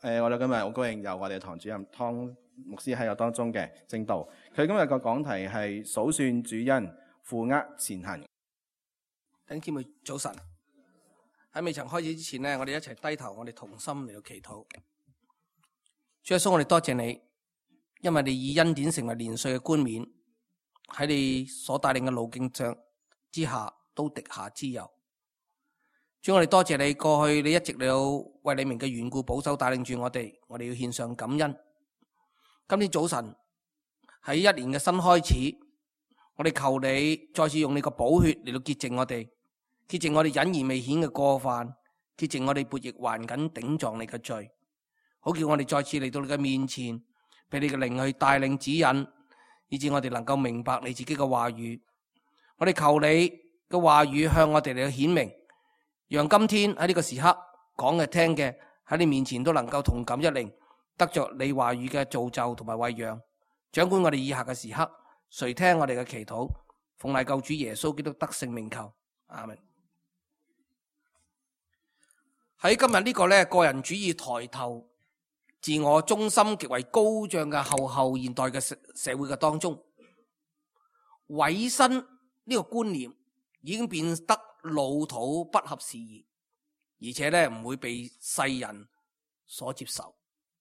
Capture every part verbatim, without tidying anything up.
誒，我哋今日好高興有我哋堂主任湯牧師喺我當中嘅證道。佢今日個講題係數算主恩，負軛前行。 弟兄姊妹早晨，喺未曾開始之前呢，我哋一齊低頭，我哋同心嚟到祈禱。主耶穌，我哋多謝你，因為你以恩典成為年歲嘅冠冕，喺你所帶領嘅路徑上之下都滴下脂油。主，我哋多謝你，過去你一直嚟到為你名嘅緣故保守帶領住我哋，我哋要獻上感恩。今天早晨喺一年嘅新開始，我哋求你再次用你個寶血嚟到潔淨我哋，潔淨我哋隱而未顯嘅過犯，潔淨我哋悖逆頑梗頂撞你嘅罪，好叫我哋再次嚟到你嘅面前，俾你嘅靈去帶領指引，以致我哋能夠明白你自己嘅話語。我哋求你嘅話語向我哋嚟到顯明，讓今天喺呢個時刻講嘅聽嘅喺你面前都能夠同感一靈，得着你話語嘅造就同埋餵養。掌管我哋以下嘅時刻，垂聽我哋嘅祈禱，奉賴救主耶穌基督得勝名求，阿們。喺今日呢個咧個人主義抬頭、自我中心極為高漲嘅後後現代嘅社社會嘅當中，委身呢個觀念已經變得老土不合時宜，而且咧唔會被世人所接受。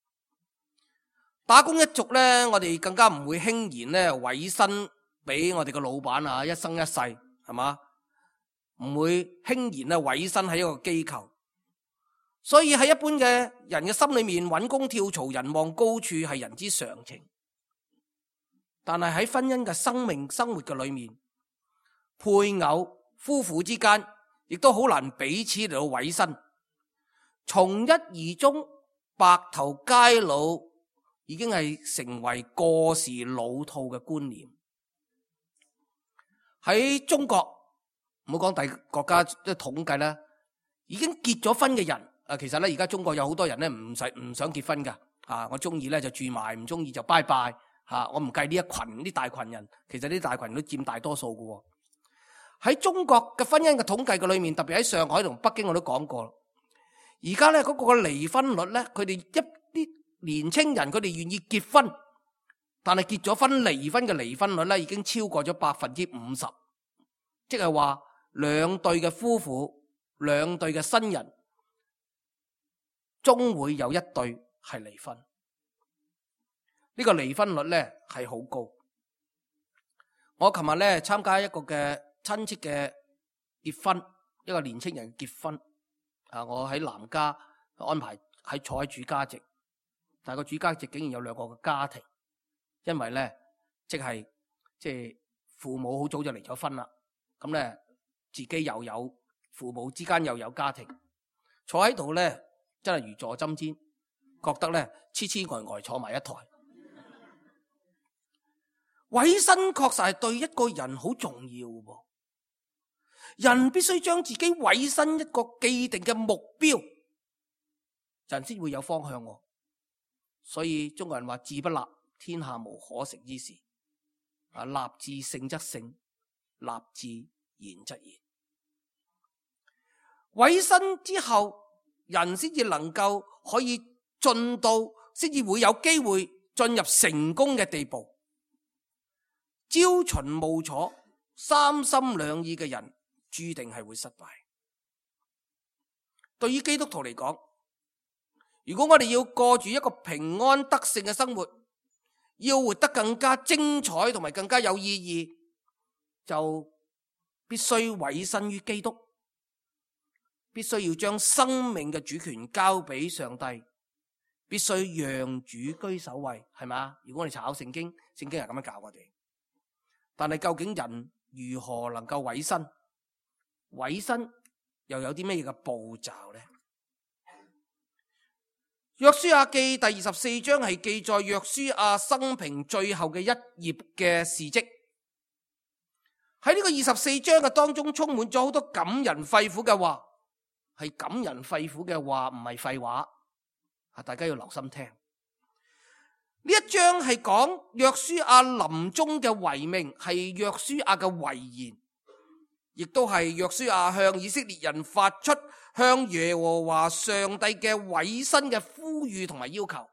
打工一族咧，我哋更加唔會輕言咧委身俾我哋嘅老闆啊，一生一世係嘛，唔會輕言咧委身喺一個機構。所以喺一般嘅人嘅心裏面，揾工跳槽、人望高處係人之常情。但係喺婚姻嘅生命生活嘅裏面，配偶夫婦之間亦都好難彼此嚟到委身，從一而終，白頭偕老已經係成為過時老套嘅觀念。喺中國，唔好講第國家即係統計啦，已經結咗婚嘅人啊，其實咧而家中國有好多人咧唔使唔想結婚噶，啊，我中意咧就住埋，唔中意就拜拜，吓，我唔計呢一群啲大群人，其實呢啲大群人都佔大多數噶。喺中國嘅婚姻嘅統計嘅裏面，特別喺上海同北京我都講過，而家咧嗰個離婚率咧，佢哋一啲年青人佢哋願意結婚，但係結咗婚離婚嘅離婚率咧已經超過咗百分之五十，即係話兩對嘅夫婦，兩對嘅新人，終會有一對係離婚。呢個離婚率咧係好高。我琴日咧參加一個嘅親戚嘅結婚，一個年青人結婚，啊，我喺男家安排喺坐喺主家席，但係個主家席竟然有兩個嘅家庭，因為咧即係即係父母好早就離咗婚啦，咁咧自己又有父母之間又有家庭，坐喺度咧真係如坐針氈，覺得咧痴痴呆呆坐埋一台。委身確實係對一個人好重要喎。人必須將自己委身一個既定嘅目標，人先會有方向。所以中國人話志不立，天下無可成之事。啊，立志勝則勝，立志言則言。委身之後，人先至能夠可以進到，先至會有機會進入成功嘅地步。朝秦暮楚、三心兩意嘅人，注定係會失敗。對於基督徒嚟講，如果我哋要過住一個平安得勝嘅生活，要活得更加精彩同埋更加有意義，就必須委身於基督，必須要將生命嘅主權交俾上帝，必須讓主居首位，係咪？如果我哋查考聖經，聖經係咁樣教我哋。但係究竟人如何能夠委身？委身又有啲咩嘅步驟呢？約書亞記第二十四章係記載約書亞生平最後嘅一頁嘅事跡。喺呢個二十四章嘅當中，充滿咗好多感人肺腑嘅話，係感人肺腑嘅話，唔係廢話。啊，大家要留心聽。呢一章係講約書亞臨終嘅遺命，係約書亞嘅遺言，亦都係約書亞向以色列人發出向耶和華上帝嘅委身嘅呼籲同埋要求。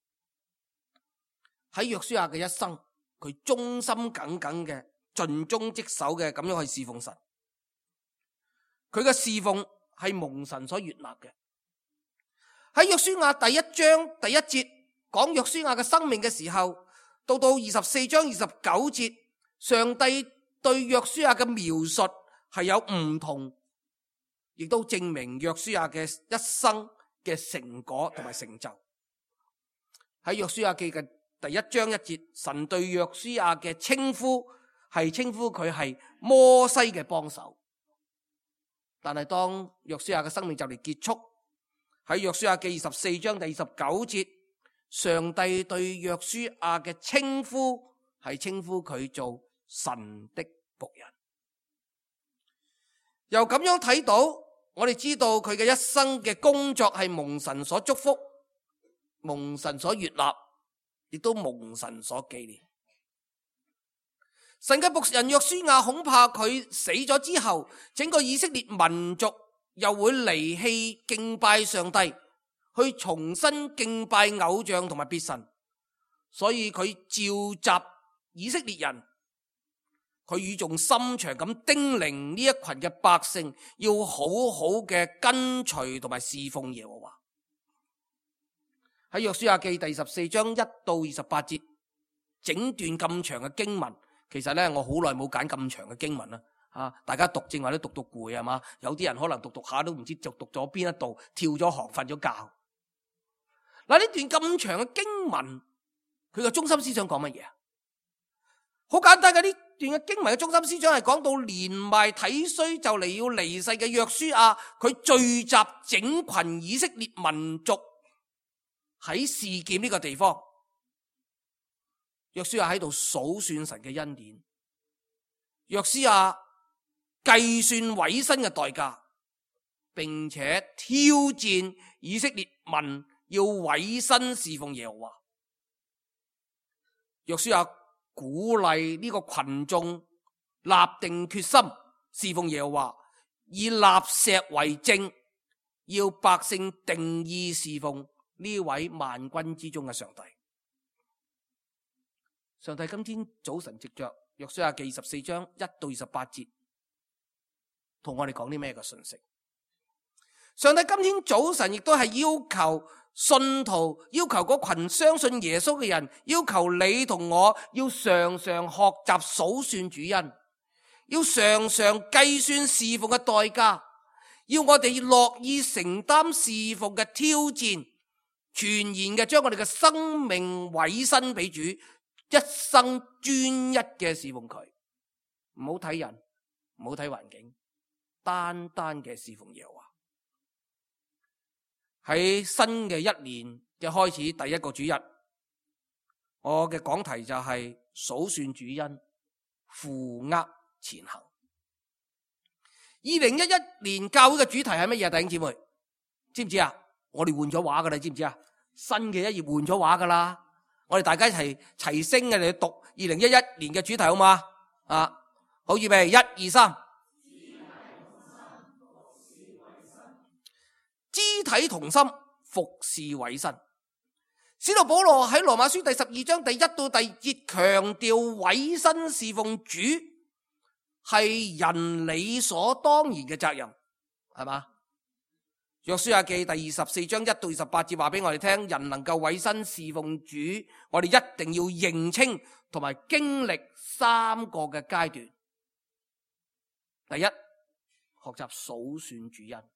喺約書亞嘅一生，佢忠心耿耿嘅盡忠職守嘅咁樣去侍奉神。佢嘅侍奉係蒙神所悅納嘅。喺約書亞第一章第一節講約書亞嘅生命嘅時候，到到二十四章二十九節，上帝對約書亞嘅描述係有唔同，亦都證明約書亞嘅一生嘅成果同埋成就。喺約書亞記嘅第一章一節，神對約書亞嘅稱呼係稱呼佢係摩西嘅幫手。但係當約書亞嘅生命就嚟結束，喺約書亞記二十四章第二十九節，上帝對約書亞嘅稱呼係稱呼佢做神的僕人。由咁樣睇到，我哋知道佢嘅一生嘅工作係蒙神所祝福，蒙神所悅納，亦都蒙神所紀念。神嘅僕人約書亞恐怕佢死咗之後，整個以色列民族又會離棄敬拜上帝，去重新敬拜偶像同埋別神，所以佢召集以色列人，佢語重心長咁叮嚀呢一群嘅百姓，要好好嘅跟隨同埋侍奉耶和華。喺約書亞記第十四章一到二十八節，整段咁長嘅經文，其實咧我好耐冇揀咁長嘅經文啦，啊，大家讀正話都讀到攰係嘛？有啲人可能讀讀下都唔知就讀咗邊一度，跳咗行瞓咗覺。嗱，呢段咁長嘅經文，佢嘅中心思想講乜嘢啊？好簡單嘅，呢段嘅經文嘅中心思想係講到年邁體衰就嚟要離世嘅約書亞，佢聚集整群以色列民族喺示劍呢個地方。約書亞喺度數算神嘅恩典，約書亞計算委身嘅代價，並且挑戰以色列民要委身侍奉耶和華。約書亞鼓勵呢個群眾立定決心侍奉耶和華，以立石為證，要百姓定意侍奉呢位萬軍之中嘅上帝。上帝今天早晨藉着約書亞記十四章一到二十八節，同我哋講啲咩嘅信息？上帝今天早晨亦都係要求信徒，要求嗰群相信耶穌嘅人，要求你同我要常常學習數算主恩，要常常計算侍奉嘅代價，要我哋樂意承擔侍奉嘅挑戰，全然嘅將我哋嘅生命委身俾主，一生專一嘅侍奉佢，唔好睇人，唔好睇環境，單單嘅侍奉耶和華。喺新嘅一年嘅開始，第一個主日，我嘅講題就係數算主恩，負軛前行。二零一一年教會嘅主題係乜嘢？弟兄姊妹，知唔知啊？我哋換咗畫噶啦，知唔知啊？新嘅一頁換咗畫噶啦。我哋大家一齊齊聲嘅嚟讀二零一一年嘅主題好嘛？啊，好預備，一二三，肢體同心，服侍委身。使徒保羅喺羅馬書第十二章第一到第二節強調委身侍奉主係人理所當然嘅責任，係嘛？約書亞記第二十四章一到二十八節話俾我哋聽，人能夠委身侍奉主，我哋一定要認清同埋經歷三個嘅階段。第一，學習數算主恩。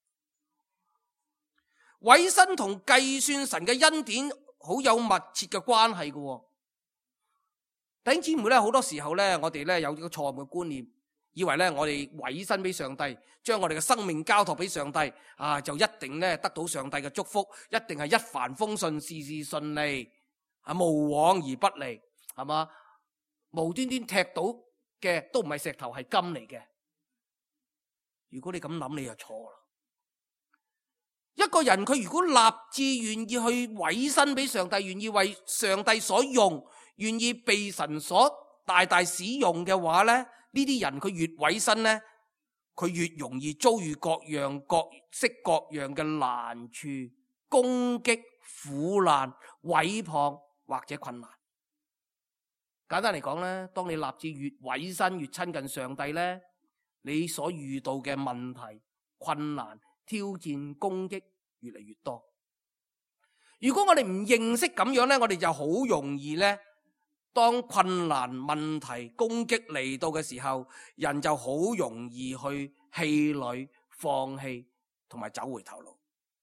委身同計算神嘅恩典好有密切嘅關係嘅。弟兄姊妹咧，好多時候咧，我哋咧有呢個錯誤嘅觀念，以為咧我哋委身俾上帝，將我哋嘅生命交託俾上帝啊，就一定咧得到上帝嘅祝福，一定係一帆風順，事事順利，啊無往而不利，係嘛？無端端踢到嘅都唔係石頭，係金嚟嘅。如果你咁諗，你就錯啦。一個人佢如果立志願意去委身俾上帝，願意為上帝所用，願意被神所大大使用嘅話咧，呢啲人佢越委身咧， 佢越容易遭遇各樣各式各樣嘅難處、攻擊、苦難、毀謗或者困難。簡單嚟講咧，當你立志越委身越親近上帝咧，你所遇到嘅問題、困難、挑戰、攻擊越嚟越多。如果我哋唔認識咁樣咧，我哋就好容易咧，當困難、問題、攻擊嚟到嘅時候，人就好容易去氣餒、放棄同埋走回頭路。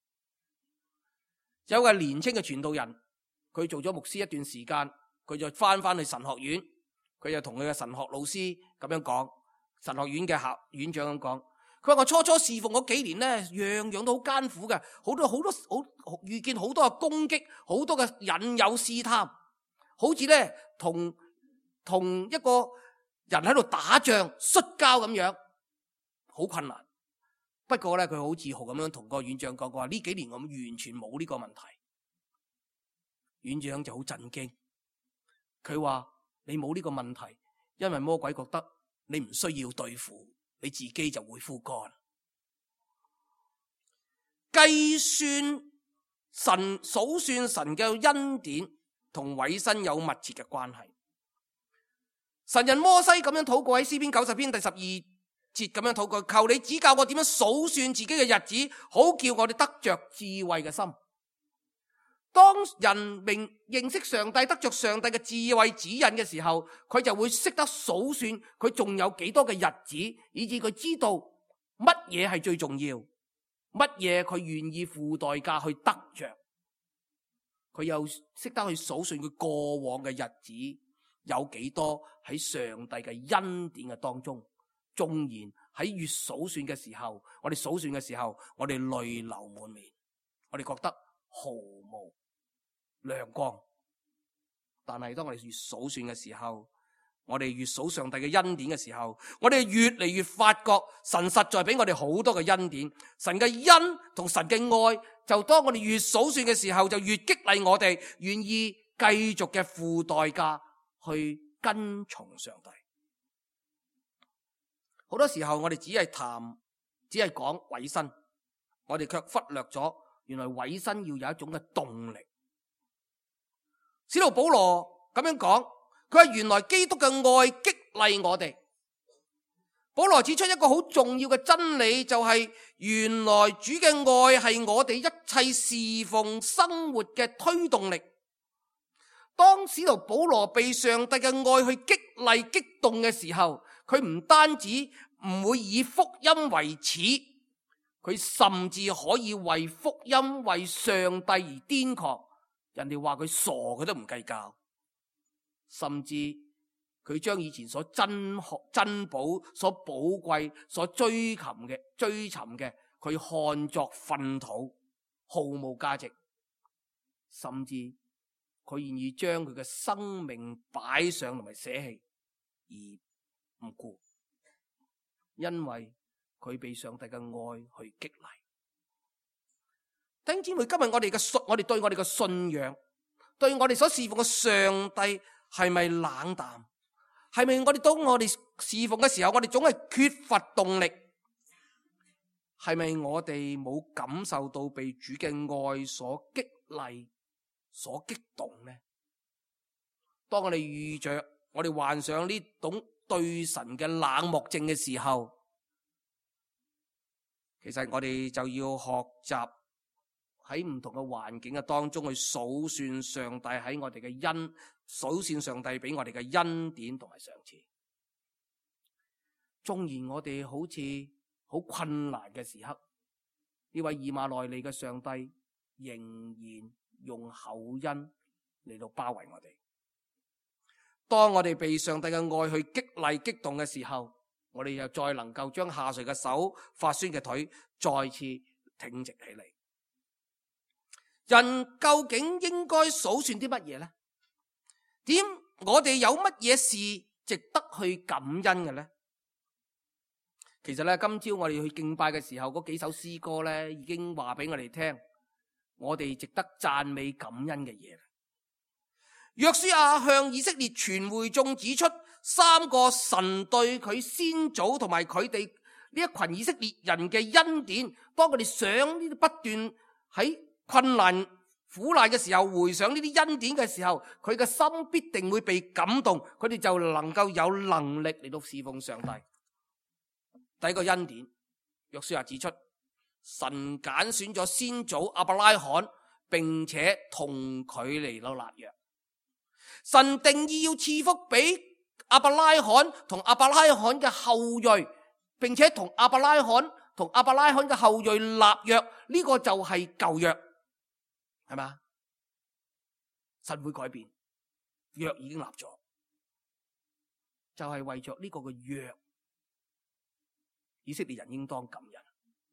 有個年輕嘅傳道人，佢做咗牧師一段時間，佢就翻翻去神學院，佢就同佢嘅神學老師咁樣講，神學院嘅校院長咁講，佢話我初初侍奉嗰幾年咧，樣樣都好艱苦嘅，好多好多好遇見好多嘅攻擊，好多嘅引誘試探，好似咧同同一個人喺度打仗摔跤咁樣，好困難。不過咧，佢好自豪咁樣同個院長講，佢話呢幾年我完全冇呢個問題。院長就好震驚，佢話你冇呢個問題，因為魔鬼覺得你唔需要對付，你自己就會枯乾。計算神數算神嘅恩典同委身有密切嘅關係。神人摩西咁樣禱告喺詩篇九十篇第十二節咁樣禱告，求你指教我點樣數算自己嘅日子，好叫我哋得着智慧嘅心。當人明認識上帝，得着上帝嘅智慧指引嘅時候，佢就會識得數算佢仲有幾多嘅日子，以至佢知道乜嘢係最重要，乜嘢佢願意付代價去得着。佢又識得去數算佢過往嘅日子有幾多喺上帝嘅恩典嘅當中。縱然喺越數算嘅時候，我哋數算嘅時候，我哋淚流滿面，我哋覺得毫無亮光。但係當我哋越數算嘅時候，我哋越數上帝嘅恩典嘅時候，我哋越嚟越發覺神實在俾我哋好多嘅恩典。神嘅恩同神嘅愛，就當我哋越數算嘅時候，就越激勵我哋願意繼續嘅付代價去跟從上帝。好多時候我哋只係談，只係講委身，我哋卻忽略咗原來委身要有一種嘅動力。使徒保羅咁樣講，佢話原來基督嘅愛激勵我哋。保羅指出一個好重要嘅真理，就係原來主嘅愛係我哋一切侍奉生活嘅推動力。當使徒保羅被上帝嘅愛去激勵激動嘅時候，佢唔單止唔會以福音為恥，佢甚至可以為福音為上帝而癲狂。人哋話佢傻，佢都唔計較。甚至佢將以前所珍學珍寶、所寶貴、所追尋嘅追尋嘅，佢看作糞土，毫無價值。甚至佢願意將佢嘅生命擺上同埋捨棄而唔顧，因為佢被上帝嘅愛去激勵。弟兄姊妹，今日我哋嘅信，我哋對我哋嘅信仰，對我哋所侍奉嘅上帝係咪冷淡？係咪我哋當我哋侍奉嘅時候，我哋總係缺乏動力？係咪我哋冇感受到被主嘅愛所激勵、所激動呢？當我哋遇着，我哋患上呢種對神嘅冷漠症嘅時候，其實我哋就要學習喺唔同嘅環境嘅當中去數算上帝喺我哋嘅恩，數算上帝俾我哋嘅恩典同埋賞賜。縱然我哋好似好困難嘅時刻，呢位以馬內利嘅上帝仍然用厚恩嚟到包圍我哋。當我哋被上帝嘅愛去激勵激動嘅時候，我哋又再能夠將下垂嘅手、發酸嘅腿再次挺直起嚟。人究竟應該數算啲乜嘢呢？點我哋有乜嘢事值得去感恩嘅呢？其實咧，今朝我哋去敬拜嘅時候，嗰幾首詩歌咧，已經話俾我哋聽，我哋值得讚美感恩嘅嘢。約書亞向以色列全會眾指出三個神對佢先祖同埋佢哋呢一群以色列人嘅恩典，當佢哋想呢啲不斷喺困難苦難嘅時候，回想呢啲恩典嘅時候，佢嘅心必定會被感動，佢哋就能夠有能力嚟到侍奉上帝。第一個恩典，約書亞指出，神揀選咗先祖亞伯拉罕，並且同佢嚟到立約。神定意要賜福俾亞伯拉罕同亞伯拉罕嘅後裔，並且同亞伯拉罕同亞伯拉罕嘅後裔立約，呢個就係舊約，係咪？神會改變，約已經立咗，就係為着呢個嘅約，以色列人應當感恩。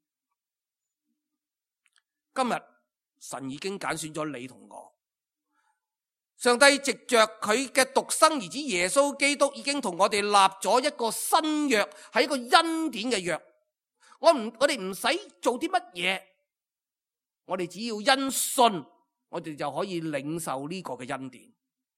今日神已經揀選咗你同我，上帝藉着佢嘅獨生兒子耶穌基督已經同我哋立咗一個新約，係一個恩典嘅約。我唔，我哋唔使做啲乜嘢，我哋只要因信，我哋就可以領受呢個嘅恩典。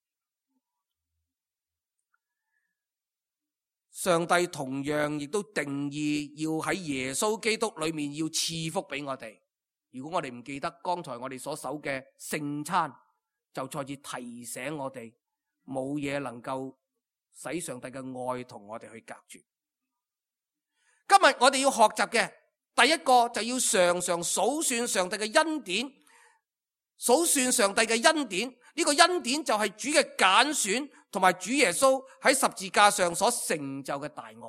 上帝同樣亦都定義要喺耶穌基督裏面要賜福俾我哋。如果我哋唔記得剛才我哋所守嘅聖餐，就再次提醒我哋，冇嘢能夠使上帝嘅愛同我哋去隔絕。今日我哋要學習嘅第一個，就要常常數算上帝嘅恩典，數算上帝嘅恩典。呢個恩典就係主嘅揀選同埋主耶穌喺十字架上所成就嘅大愛。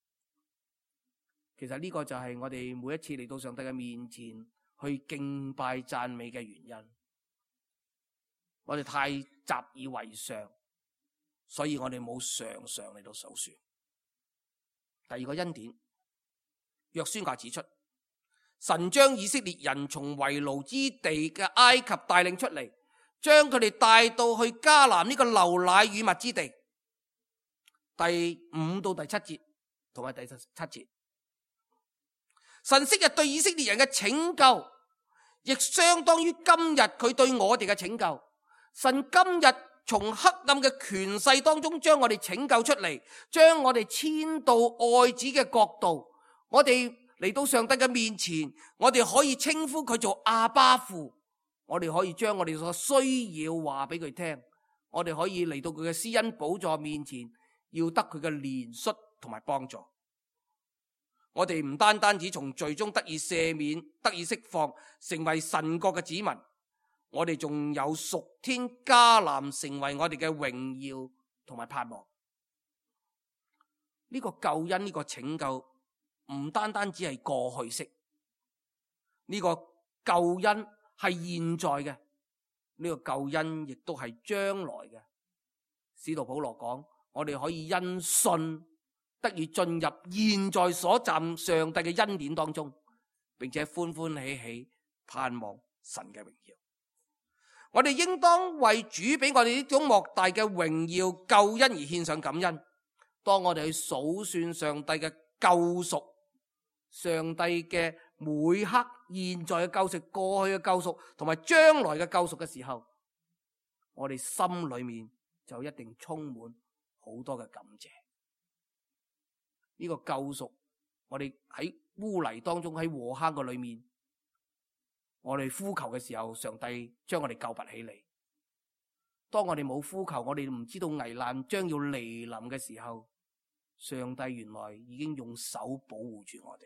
其實呢個就係我哋每一次嚟到上帝嘅面前去敬拜讚美嘅原因。我哋太習以為常，所以我哋冇常常嚟到數算。第二個恩典，約書亞指出，神將以色列人從為奴之地嘅埃及帶領出嚟，將佢哋帶到去迦南呢個流奶與蜜之地。第五到第七節同埋第七節，神昔日對以色列人嘅拯救，亦相當於今日佢對我哋嘅拯救。神今日從黑暗嘅權勢當中將我哋拯救出嚟，將我哋遷到愛子嘅國度。我哋嚟到上帝嘅面前，我哋可以稱呼佢做阿爸父，我哋可以將我哋所需要話俾佢聽，我哋可以嚟到佢嘅施恩寶座面前，要得佢嘅憐恤同埋幫助。我哋唔單單只從罪中得以赦免，得以釋放，成為神國嘅子民，我哋仲有屬天迦南成為我哋嘅榮耀同埋盼望。呢個救恩，呢個拯救唔單單只係過去式，呢個救恩係現在嘅，呢個救恩亦都係將來嘅。使徒保羅講，我哋可以因信得以進入現在所站上帝嘅恩典當中，並且歡歡喜喜盼望神嘅榮耀。我哋應當為主俾我哋呢種莫大嘅榮耀救恩而獻上感恩。當我哋去數算上帝嘅救贖，上帝嘅每刻現在嘅救贖、過去嘅救贖同埋將來嘅救贖嘅時候，我哋心裏面就一定充滿好多嘅感謝。呢個救贖，我哋喺污泥當中，喺禍坑嘅裏面，我哋呼求嘅時候，上帝將我哋救拔起嚟。當我哋冇呼求，我哋唔知道危難將要嚟臨嘅時候，上帝原來已經用手保護住我哋。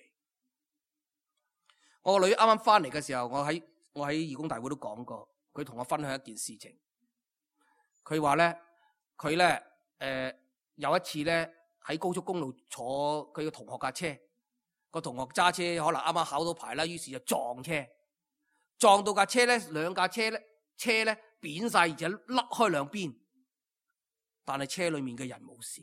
我個女啱啱翻嚟嘅時候，我喺我喺義工大會都講過，佢同我分享一件事情。佢話咧，佢咧誒有一次咧喺高速公路坐佢嘅同學架車，個同學揸車可能啱啱考到牌啦，於是就撞車。撞到架車咧，兩架車咧，車咧扁晒，而且甩開兩邊，但係車裏面嘅人冇事。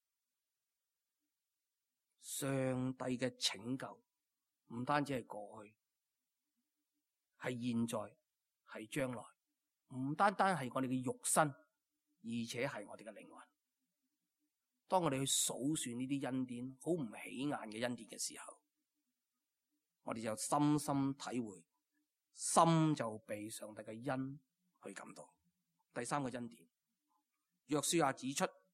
上帝嘅拯救唔單止係過去，係現在，係將來，唔單單係我哋嘅肉身，而且係我哋嘅靈魂。當我哋去數算呢啲恩典，好唔起眼嘅恩典嘅時候，我哋就深深體會。心就被上帝嘅恩去感動。第三個恩典，約書亞指出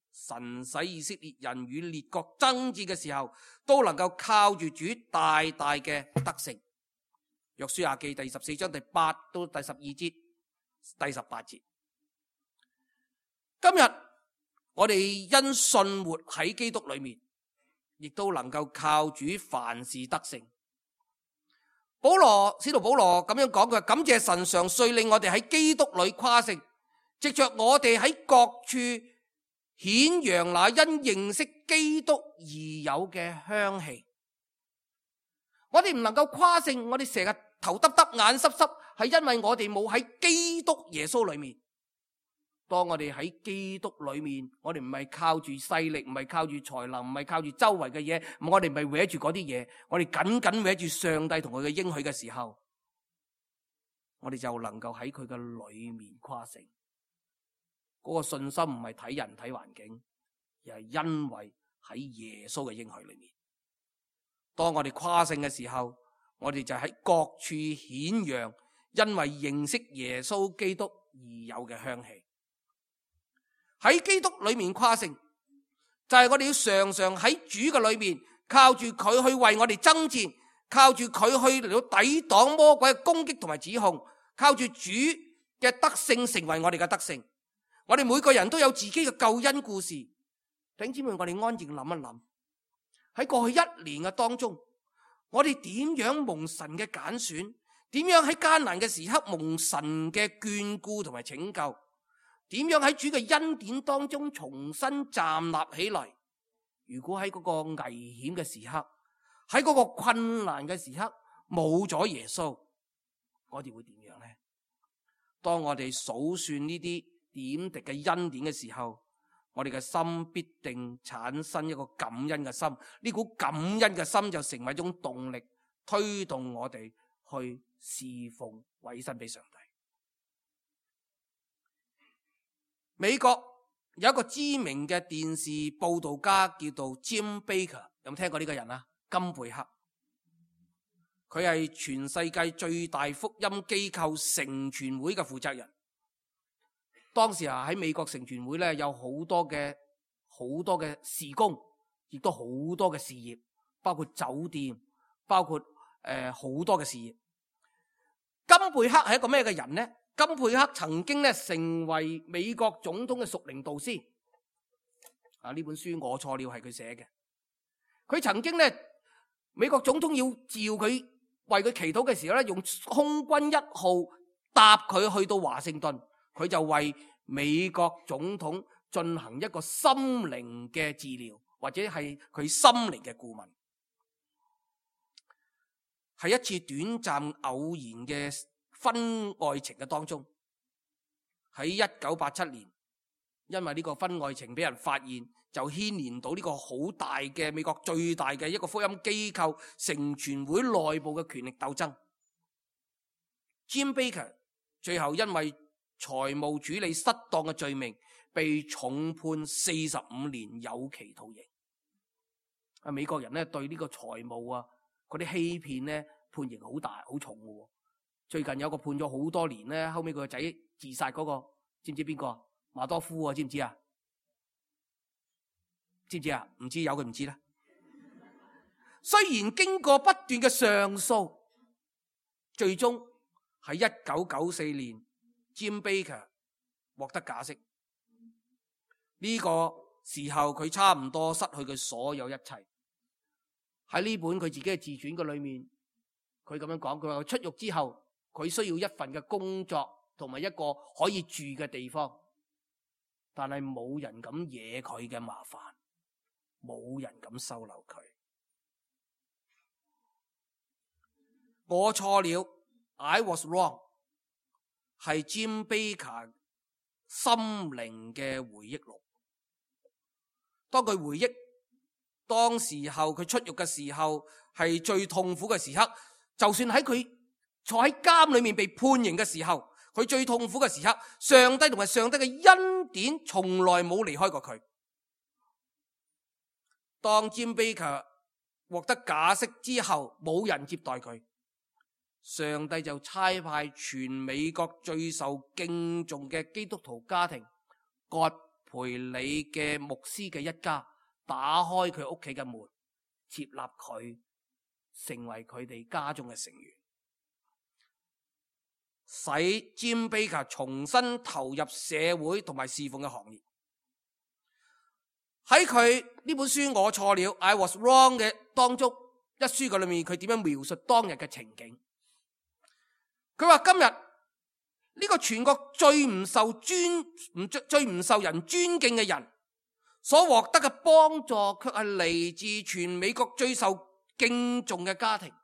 神使以色列人與列國爭戰嘅時候，都能夠靠住主大大嘅得勝。約書亞記第十四章第八到第十二節、第十八節。今日我哋因信活喺基督裏面，亦都能夠靠主凡事得勝。保羅使徒保羅咁樣講，佢話感謝神常遂令我哋喺基督裏誇勝，藉着我哋喺各處顯揚那因認識基督而有嘅香氣。我哋唔能夠誇勝，我哋成日頭耷耷眼濕濕，係因為我哋冇喺基督耶穌裏面。當我哋喺基督裏面，我哋唔係靠住勢力，唔係靠住才能，唔係靠住周圍嘅嘢，我哋唔係搲住嗰啲嘢，我哋緊緊搲住上帝同佢嘅應許嘅時候，我哋就能夠喺佢嘅裏面誇勝。嗰個信心唔係睇人睇環境，而係因為喺耶穌嘅應許裏面。當我哋誇勝嘅時候，我哋就喺各處顯揚因為認識耶穌基督而有嘅香氣。喺基督裏面誇勝，就係我哋要常常喺主嘅裏面，靠住佢去為我哋爭戰，靠住佢去嚟到抵擋魔鬼嘅攻擊同埋指控，靠住主嘅得勝成為我哋嘅得勝。我哋每個人都有自己嘅救恩故事。弟兄姊妹，我哋安靜諗一諗，喺過去一年嘅當中，我哋點樣蒙神嘅揀選，點樣喺艱難嘅時刻蒙神嘅眷顧同埋拯救，點樣喺主嘅恩典當中重新站立起嚟。如果喺嗰個危險嘅時刻，喺嗰個困難嘅時刻冇咗耶穌，我哋會點樣呢？當我哋數算呢啲點滴嘅恩典嘅時候，我哋嘅心必定產生一個感恩嘅心，呢股感恩嘅心就成為一種動力，推動我哋去侍奉委身俾上帝。美國有一個知名嘅電視報道家叫做 Jim Baker， 有冇聽過呢個人啊？金貝克，佢係全世界最大福音機構成全會嘅負責人。當時啊喺美國成全會咧有好多嘅好多嘅事工，亦都好多嘅事業，包括酒店，包括誒好、呃、多嘅事業。金貝克係一個咩嘅人呢？金貝克曾經咧成為美國總統嘅屬靈導師。啊，呢本書我錯了係佢寫嘅。佢曾經咧美國總統要召佢為佢祈禱嘅時候咧，用空軍一號搭佢去到華盛頓。佢就為美國總統進行一個心靈嘅治療，或者係佢心靈嘅顧問。喺一次短暫偶然嘅婚外情嘅當中，喺一九八七年，因為呢個婚外情俾人發現，就牽連到呢個好大嘅美國最大嘅一個福音機構成全會內部嘅權力鬥爭。Jim Baker 最後因為財務處理失當嘅罪名，被重判四十五年有期徒刑。啊，美國人咧對呢個財務啊嗰啲欺騙咧判刑好大好重嘅。最近有個判咗好多年咧，後尾佢個仔自殺嗰個，知唔知邊個？馬多夫啊，知唔知啊？知唔知啊？唔知有佢唔知啦。雖然經過不斷嘅上訴，最終喺一九九四年。Jim Baker 獲得假釋，呢個時候佢差唔多失去佢所有一切。喺呢本佢自己嘅自傳嘅裏面，佢咁樣講，佢話出獄之後，佢需要一份嘅工作同埋一個可以住嘅地方，但係冇人敢惹佢嘅麻煩，冇人敢收留佢。我錯了 ，I was wrong。係 Jim Baker 心靈嘅回憶錄。當佢回憶當時候佢出獄嘅時候係最痛苦嘅時刻，就算喺佢坐喺監裏面被判刑嘅時候，佢最痛苦嘅時刻，上帝同埋上帝嘅恩典從來冇離開過佢。當 Jim Baker 獲得假釋之後，冇人接待佢。上帝就差派全美國最受敬重嘅基督徒家庭葛陪你嘅牧師嘅一家打開佢屋企嘅門，接納佢成為佢哋家中嘅成員，使 Jim Bakker 重新投入社會同埋侍奉嘅行業。喺佢呢本書我錯了 I was wrong 嘅當中一書嘅裏面，佢點樣描述當日嘅情景？佢話今日呢個全國最唔受尊唔最唔受人尊敬嘅人所獲得嘅幫助，卻係嚟自全美國最受敬重嘅家庭。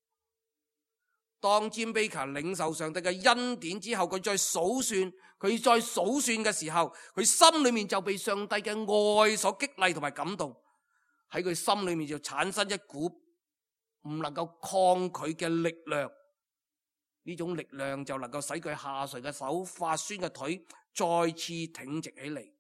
當 Jim Bakker 領受上帝嘅恩典之後，佢再數算，佢再數算嘅時候，佢心裏面就被上帝嘅愛所激勵同埋感動，喺佢心裏面就產生一股唔能夠抗拒嘅力量。呢種力量就能夠使佢下垂嘅手、發酸嘅腿再次挺直起嚟。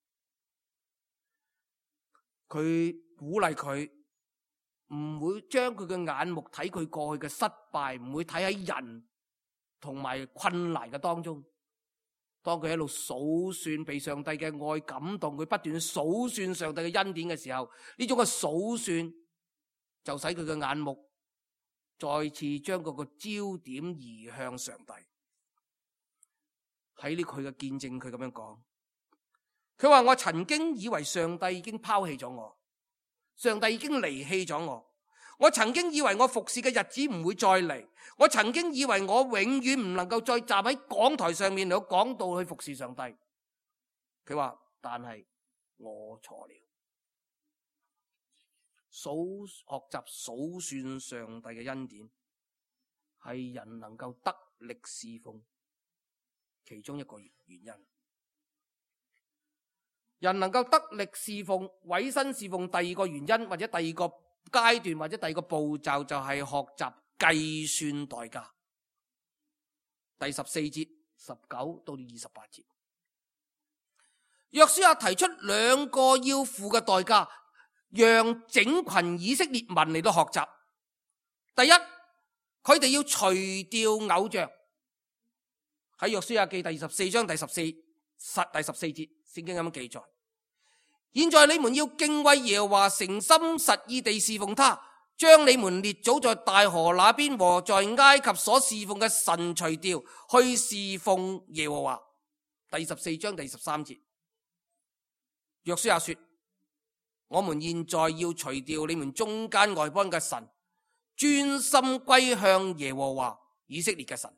佢鼓勵佢唔會將佢嘅眼目睇佢過去嘅失敗，唔會睇喺人同埋困難嘅當中。當佢喺度數算被上帝嘅愛感動，佢不斷數算上帝嘅恩典嘅時候，呢種嘅數算就使佢嘅眼目再次將嗰個焦點移向上帝。喺呢佢嘅見證，佢咁樣講，佢話我曾經以為上帝已經拋棄咗我，上帝已經離棄咗我。我曾經以為我服侍嘅日子唔會再嚟，我曾經以為我永遠唔能夠再站喺講台上面嚟講道去服侍上帝。佢話，但係我錯了。數學習數算上帝嘅恩典，係人能夠得力侍奉其中一個原因。人能夠得力侍奉、委身侍奉，第二個原因或者第二個階段或者第二個步驟就係學習計算代價。第十四節十九到二十八節，約書亞提出兩個要付嘅代價，讓整群以色列民嚟到學習。第一，佢哋要除掉偶像。喺約書亞記第二十四章第十四實第十四節，聖經咁樣記載：現在你們要敬畏耶和華，誠心實意地侍奉他，將你們列祖在大河那邊和在埃及所侍奉嘅神除掉，去侍奉耶和華。第十四章第十三節，約書亞說：我們現在要除掉你們中間外邦嘅神，專心歸向耶和華以色列嘅神。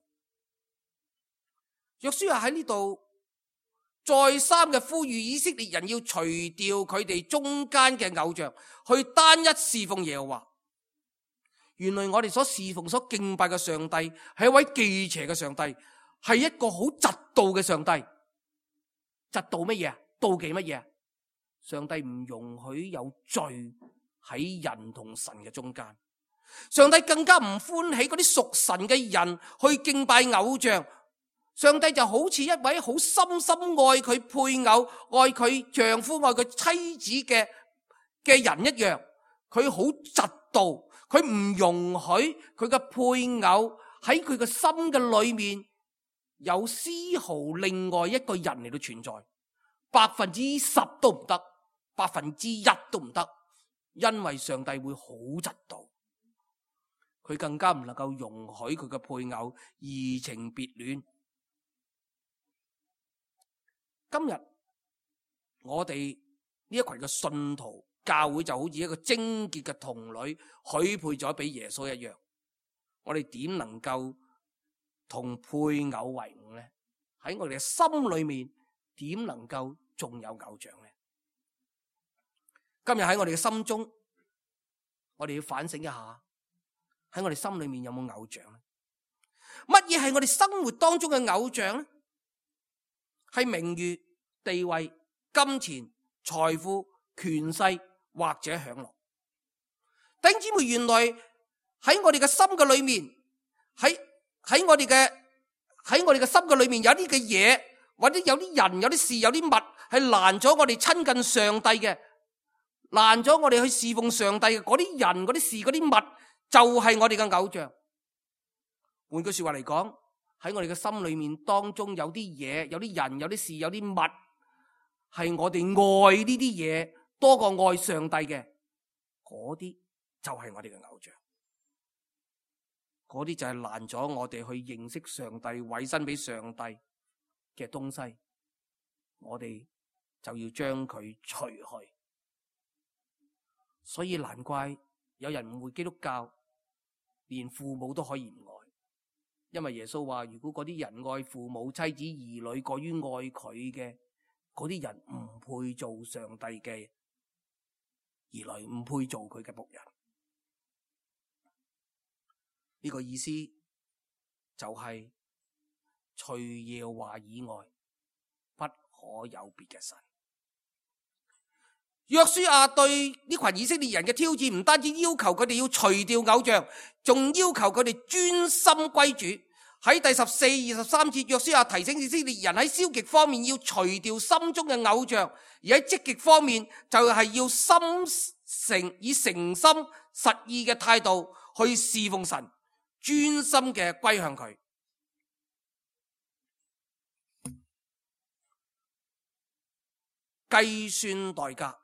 約書亞喺呢度再三嘅呼籲以色列人要除掉佢哋中間嘅偶像，去單一侍奉耶和華。原來我哋所侍奉、所敬拜嘅上帝係一位忌邪嘅上帝，係一個好嫉妒嘅上帝。嫉妒乜嘢？妒忌乜嘢？上帝唔容許有罪喺人同神嘅中間。上帝更加唔歡喜嗰啲屬神嘅人去敬拜偶像。上帝就好似一位好深深愛佢配偶、愛佢丈夫、愛佢妻子嘅嘅人一樣，佢好嫉妒，佢唔容許佢嘅配偶喺佢嘅心嘅裏面有絲毫另外一個人嚟到存在，百分之十都唔得，百分之一都唔得，因為上帝會好嫉妒，佢更加唔能夠容許佢嘅配偶移情別戀。今日我哋呢一群嘅信徒教會就好似一個貞潔嘅童女許配咗俾耶穌一樣，我哋點能夠同配偶為伍呢？喺我哋嘅心裏面點能夠仲有偶像呢？今日喺我哋嘅心中，我哋要反省一下，喺我哋心裏面有冇偶像呢？乜嘢係我哋生活當中嘅偶像呢？係名譽、地位、金錢、財富、權勢或者享樂。弟兄姊妹，原來喺我哋嘅心嘅裏面，喺喺我哋嘅喺我哋嘅心嘅裏面有啲嘅嘢，或者有啲人、有啲事、有啲物係攔咗我哋親近上帝嘅，攔咗我哋去侍奉上帝嘅嗰啲人、嗰啲事、嗰啲物，就係我哋嘅偶像。換句說話嚟講，喺我哋嘅心裏面當中有啲嘢、有啲人、有啲事、有啲物係我哋愛呢啲嘢多過愛上帝嘅，嗰啲就係我哋嘅偶像，嗰啲就係攔咗我哋去認識上帝、委身俾上帝嘅東西，我哋就要將佢除去。所以難怪有人誤會基督教，連父母都可以唔愛，因為耶穌話：如果嗰啲人愛父母、妻子、兒女過於愛佢嘅，嗰啲人唔配做上帝嘅兒女，唔配做佢嘅僕人。呢個意思就係除耶和華以外，不可有別嘅神。約書亞對呢群以色列人嘅挑戰，唔單止要求佢哋要除掉偶像，仲要求佢哋專心歸主。喺第十四、二十三節，約書亞提醒以色列人喺消極方面要除掉心中嘅偶像，而喺積極方面就係要心誠以誠心實意嘅態度去侍奉神，專心嘅歸向佢。計算代價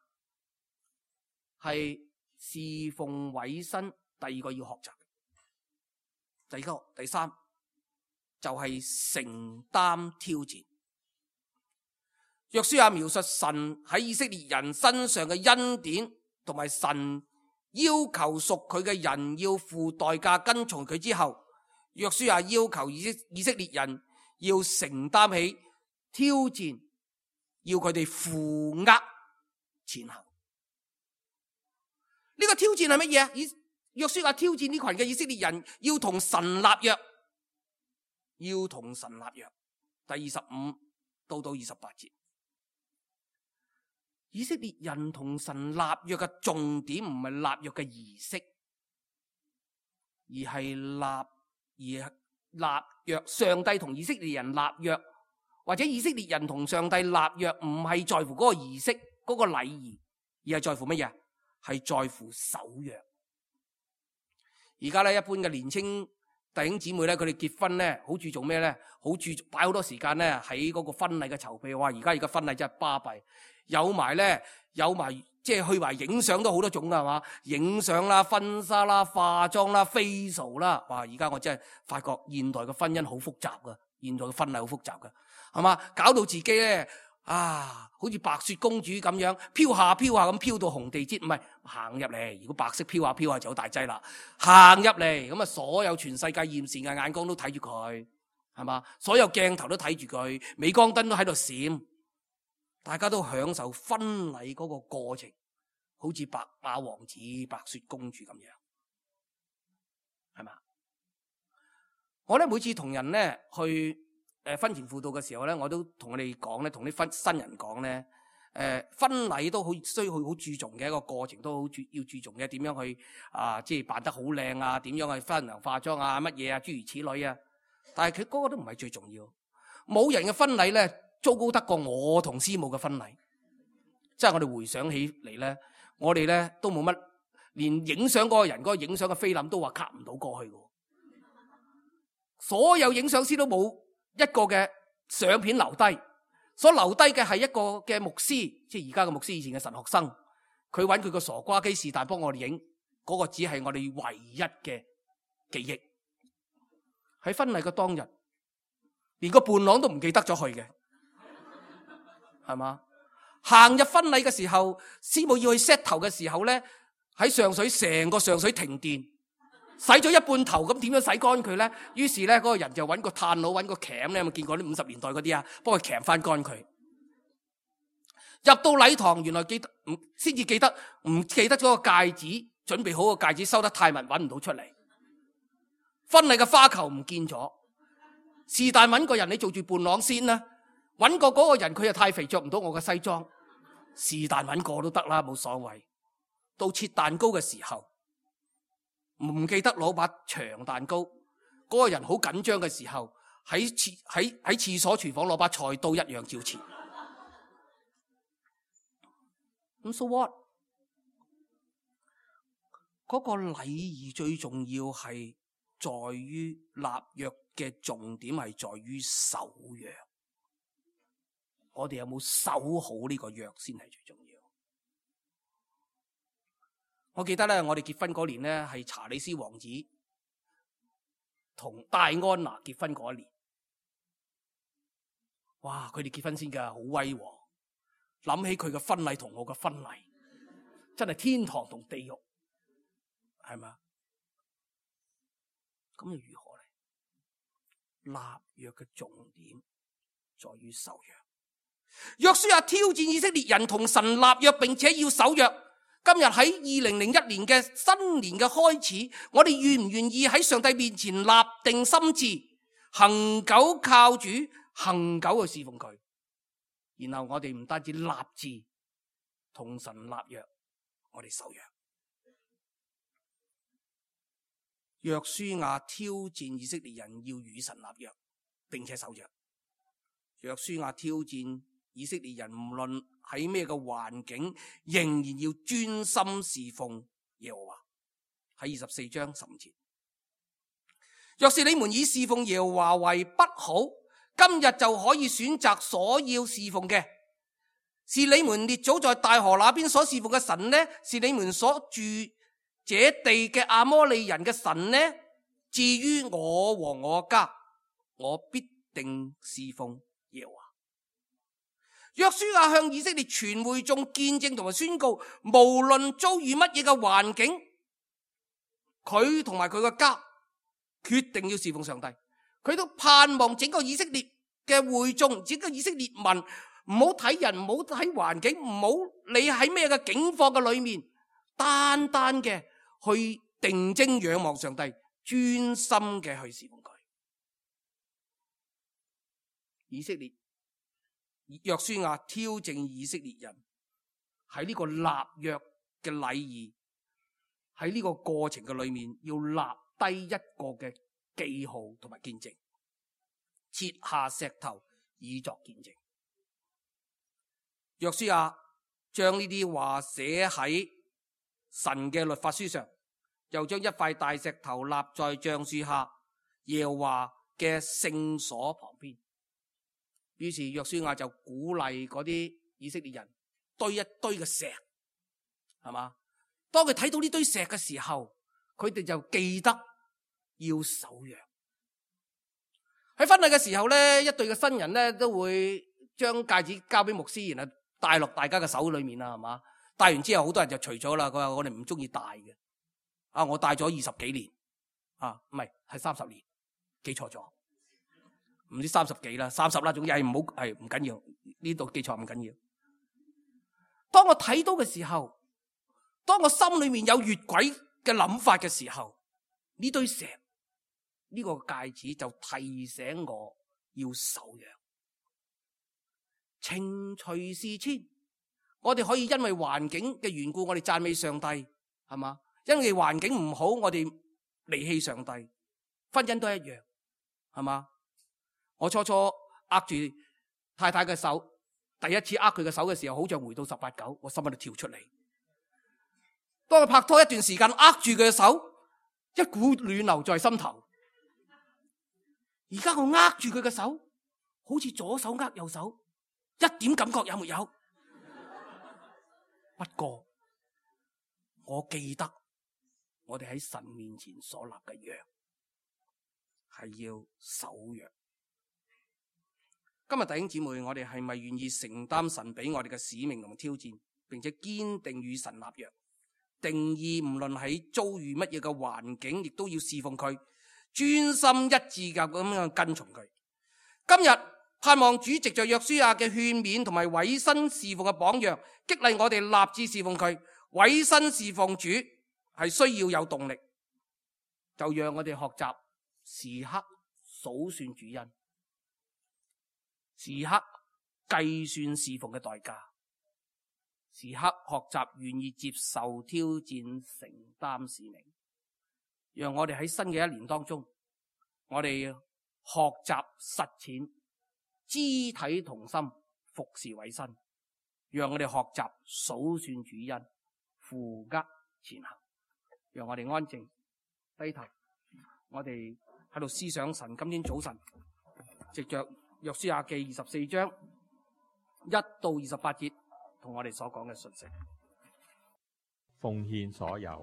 係侍奉委身第二個要學習，第二個第三就係、是、承擔挑戰。約書亞描述神喺以色列人身上嘅恩典，同埋神要求屬佢嘅人要付代價跟從佢之後，約書亞要求以色以色列人要承擔起挑戰，要佢哋負軛前行。呢個挑戰係乜嘢啊？約書亞挑戰呢群嘅以色列人要同神立約，要同神立約。第二十五到到二十八節，以色列人同神立約嘅重點唔係立約嘅儀式，而係立而立約。上帝同以色列人立約，或者以色列人同上帝立約，唔係在乎嗰個儀式、嗰個禮儀，而係在乎乜嘢？係在乎守約。而家咧，一般嘅年青弟兄姊妹咧，佢哋結婚咧，好注重咩咧？好注重擺好多時間咧喺嗰個婚禮嘅籌備。哇！而家而家婚禮真係巴閉，有埋咧，有埋即係去埋影相都好多種噶，係嘛？影相啦、婚紗啦、化妝啦、facial 啦。哇！而家我真係發覺現代嘅婚姻好複雜噶，現代嘅婚禮好複雜噶，係嘛？搞到自己咧啊，好似白雪公主咁樣飄下飄下咁飄到紅地毯，唔係行入嚟。如果白色飄下飄下就好大劑啦。行入嚟咁啊，所有全世界艷羨嘅眼光都睇住佢，係嘛？所有鏡頭都睇住佢，鎂光燈都喺度閃，大家都享受婚禮嗰個過程，好似白馬王子、白雪公主咁樣，係嘛？我咧每次同人咧去誒婚前輔導嘅時候咧，我都同佢哋講咧，同啲婚新人講咧，誒婚禮都好需要好注重嘅一個過程，都好注要注重嘅，點樣去啊，即係扮得好靚啊，點樣去婚娘化妝啊，乜嘢啊，諸如此類啊。但係佢嗰個都唔係最重要，冇人嘅婚禮咧糟糕得過我同師母嘅婚禮。即係我哋回想起嚟咧，我哋咧都冇乜，連影相嗰個人嗰個影相嘅菲林都話卡唔到過去嘅，所有影相師都冇一個嘅相片留低，所留低嘅係一個嘅牧師，即係而家嘅牧師，以前嘅神學生，佢揾佢個傻瓜機是但幫我哋影，嗰個只係我哋唯一嘅記憶。喺婚禮嘅當日，連個伴郎都唔記得咗去嘅，係嘛？行入婚禮嘅時候，師母要去 set 頭嘅時候咧，喺上水成個上水停電，洗咗一半頭，咁點樣洗乾佢咧？於是咧，嗰個人就揾個炭佬，揾個鉗咧，有冇見過啲五十年代嗰啲啊？幫佢鉗翻乾佢。入到禮堂，原來記得唔先至記得，唔記得咗個戒指，準備好個戒指收得太密，揾唔到出嚟。婚禮嘅花球唔見咗，是但揾個人你做住伴郎先啦。揾過嗰個人，佢又太肥，着唔到我嘅西裝，是但揾個都得啦，冇所謂。到切蛋糕嘅時候，唔記得攞把長蛋糕，嗰個人好緊張嘅時候，喺廁喺喺廁所廚房攞把菜刀一樣照切。咁 so what？ 嗰個禮儀最重要係在於立約嘅重點係在於守約。 我哋有冇守好呢個約先係最重要。我記得咧，我哋結婚嗰年咧係查理斯王子同戴安娜結婚嗰一年。哇！佢哋結婚先㗎，好威和。諗起佢嘅婚禮同我嘅婚禮，真係天堂同地獄，係咪？咁又如何咧？立約嘅重點在於守約。約書亞挑戰以色列人同神立約，並且要守約。今日喺二零零一年嘅新年嘅開始，我哋願唔願意喺上帝面前立定心志，恒久靠主，恒久去侍奉佢？然後我哋唔單止立志同神立約，我哋守約。約書亞挑戰以色列人要與神立約，並且守約。約書亞挑戰以色列人，唔論喺咩嘅環境，仍然要專心侍奉耶和華。喺二十四章十五節，若是你們以侍奉耶和華為不好，今日就可以選擇所要侍奉嘅，是你們列祖在大河那邊所侍奉嘅神呢？是你們所住這地嘅亞摩利人嘅神呢？至於我和我家，我必定侍奉耶和華。約書亞向以色列全會眾見證同埋宣告，無論遭遇乜嘢嘅環境，佢同埋佢嘅家決定要侍奉上帝。佢都盼望整個以色列嘅會眾，整個以色列民，唔好睇人，唔好睇環境，唔好理喺咩嘅境況嘅裏面，單單嘅去定睛仰望上帝，專心嘅去侍奉佢。以色列約書亞挑戰以色列人喺呢個立約嘅禮儀，喺呢個過程嘅裏面，要立低一個嘅記號同埋見證，設下石頭以作見證。約書亞將呢啲話寫喺神嘅律法書上，又將一塊大石頭立在橡樹下耶和華嘅聖所旁邊。於是約書亞就鼓勵嗰啲以色列人堆一堆嘅石，係嘛？當佢睇到呢堆石嘅時候，佢哋就記得要守約。喺婚禮嘅時候咧，一對嘅新人咧都會將戒指交俾牧師，然後戴落大家嘅手裏面啦，係嘛？戴完之後，好多人就除咗啦。佢話我哋唔中意戴嘅。啊，我戴咗二十幾年，啊，唔係係三十年，記錯咗。唔知三十幾啦，三十啦，總之係唔好，係唔緊要，呢度記錯唔緊要。當我睇到嘅時候，當我心裏面有越軌嘅諗法嘅時候，呢堆石，呢個戒指就提醒我要守約。情隨事遷，我哋可以因為環境嘅緣故，我哋讚美上帝，係嘛？因為環境唔好，我哋離棄上帝。婚姻都一樣，係嘛？我初初握住太太嘅手，第一次握佢嘅手嘅時候，好像回到十八九，我心喺度跳出嚟。當我拍拖一段時間，握住佢嘅手，一股暖流在心頭。而家我握住佢嘅手，好似左手握右手，一點感覺也沒有。不過我記得我哋喺神面前所立嘅約係要守約。今日弟兄姊妹，我哋係咪願意承擔神俾我哋嘅使命同挑戰，並且堅定與神立約，定義唔論喺遭遇乜嘢嘅環境，亦都要侍奉佢，專心一致咁樣跟從佢。今日盼望主藉着約書亞嘅勸勉同埋委身侍奉嘅榜樣，激勵我哋立志侍奉佢。委身侍奉主係需要有動力，就讓我哋學習時刻數算主恩，時刻計算侍奉嘅代價，時刻學習願意接受挑戰，承擔使命。讓我哋喺新嘅一年當中，我哋學習實踐肢體同心，服侍委身。讓我哋學習數算主恩，負軛前行。讓我哋安靜低頭，我哋喺度思想神今天早晨藉着約書亞記二十四章一到二十八節同我哋所講嘅信息。 奉獻所有。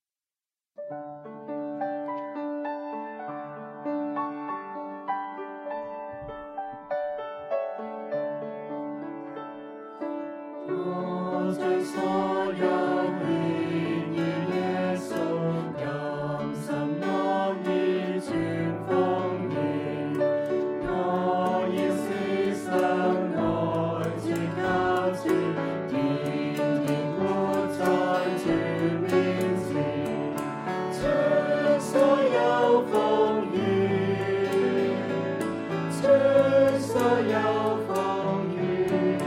我將所有獻於耶穌，甘心樂意全奉獻。我要思想愛主靠主，天天活在主面前，將所有奉獻，將所有奉獻。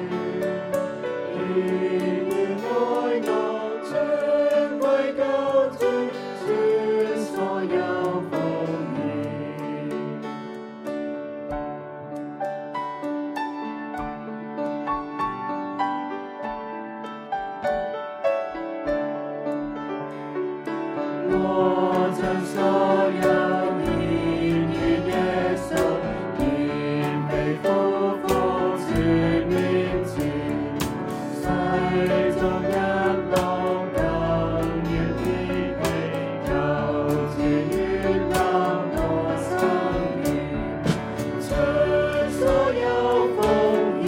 我將所有獻於耶穌，謙卑俯伏主面前，世俗一路更要撇棄，求主悅納我心願，將所有奉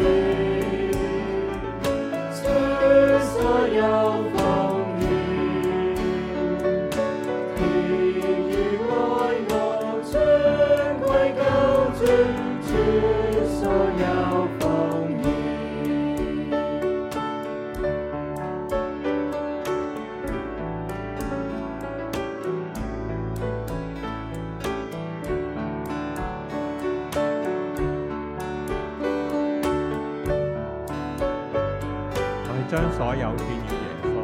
獻，將所有奉將所有獻於耶穌。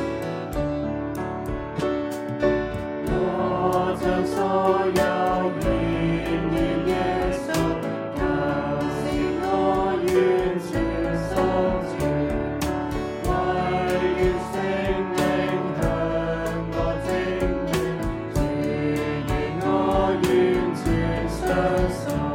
我將所有獻於耶穌，靠是我完全屬主，惟願聖靈向我證明，主與我完全相屬。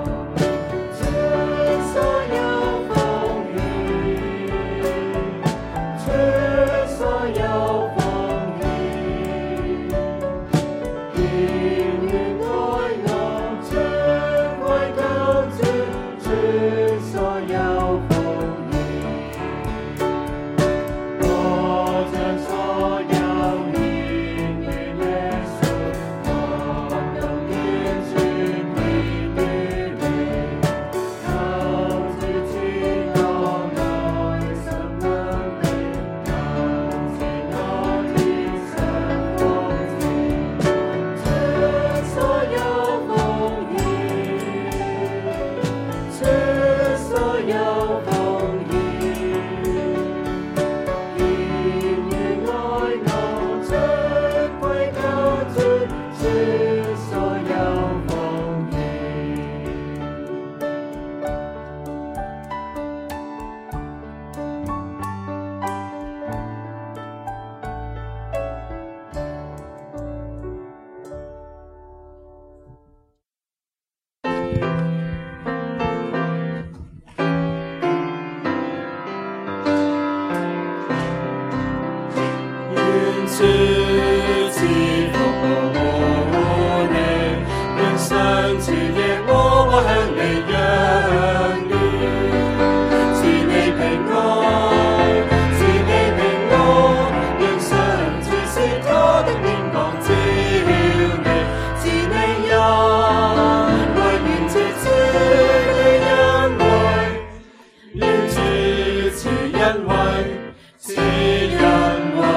主賜福我你，願上主耶和華向你仰念，賜你平安，賜你平安，讓上主使他的臉光照你，賜你恩惠，願藉主你恩惠，願主賜恩惠，賜恩惠。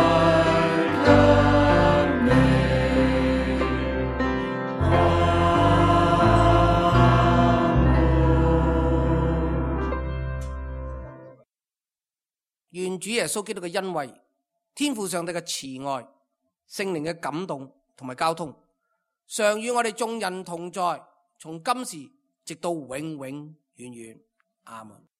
願主耶穌基督嘅恩惠、天父上帝嘅慈愛、聖靈嘅感動同埋交通，常與我哋眾人同在，從今時直到永永遠遠。阿門。